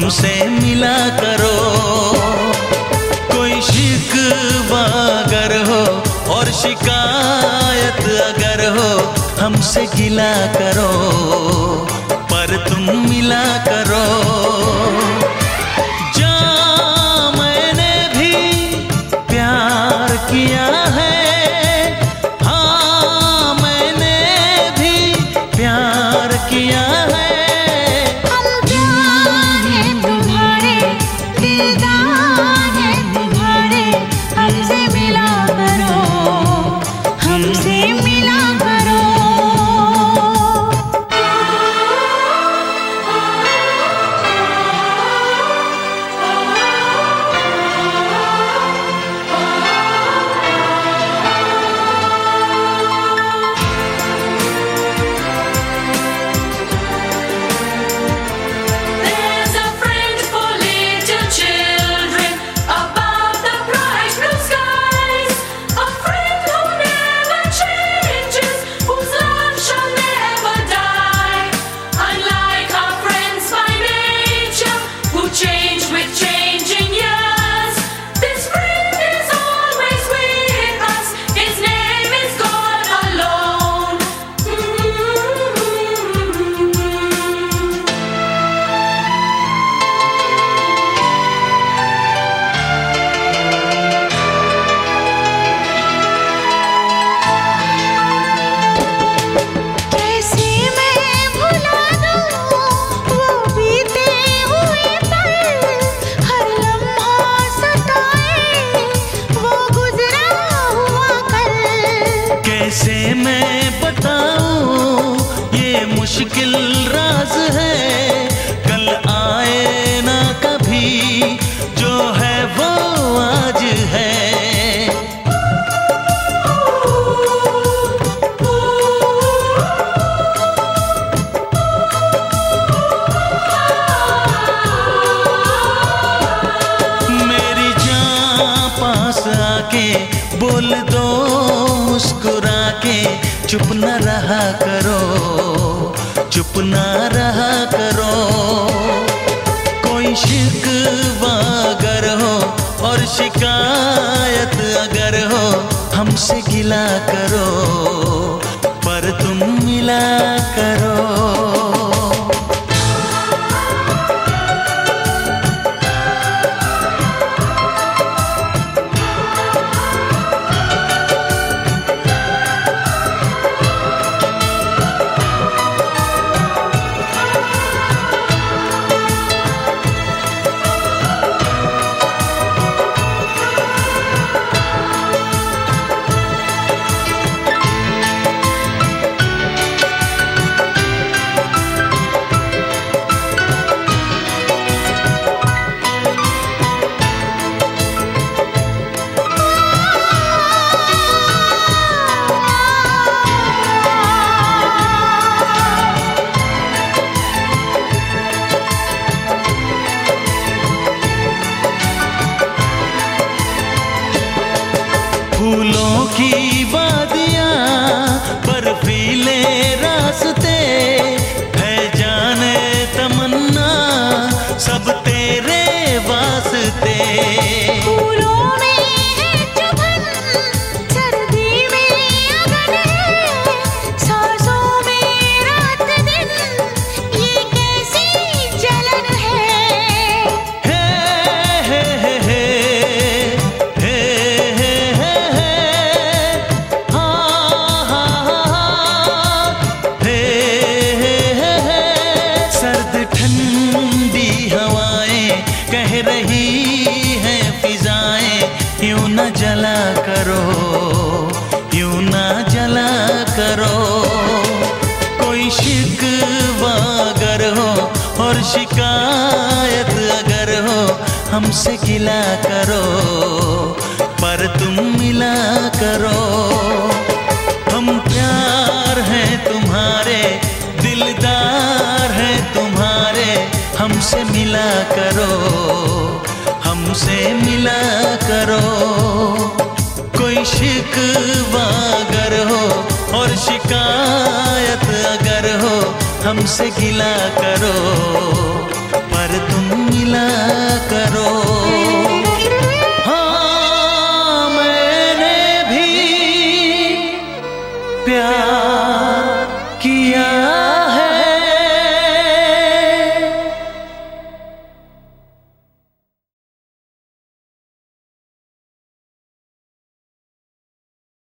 हमसे मिला करो। कोई शिकवा अगर हो और शिकायत अगर हो, हमसे गिला करो, पर तुम मिला करो। जा मैंने भी प्यार किया है, हाँ मैंने भी प्यार किया है। कैसे मैं बताऊं ये मुश्किल राज है, कल आए ना कभी, जो है वो आज है। मेरी जान पास आके बोल दो मुस्कुरा के, चुप न रहा करो, चुप न रहा करो। कोई शिकवा अगर हो और शिकायत अगर हो, हमसे गिला करो, पर तुम मिला करो। फूलों की वादियाँ, बर्फीले रास्ते, है जाने तमन्ना सब तेरे वास्ते। फूलों में है चुभन, सर्दी में अगन है, सांसों में रात दिन, ये कैसी जलन है। कह रही है फिजाएं, यूं न जला करो, यूं न जला करो। कोई शिकवा अगर हो और शिकायत अगर हो, हमसे गिला करो, पर तुम मिला करो। हम प्यार हैं तुम्हारे, दिलदार हैं तुम्हारे, हमसे मिला करो, हमसे मिला करो। कोई शिकवा अगर हो और शिकायत अगर हो, हमसे गिला करो, पर तुम करो।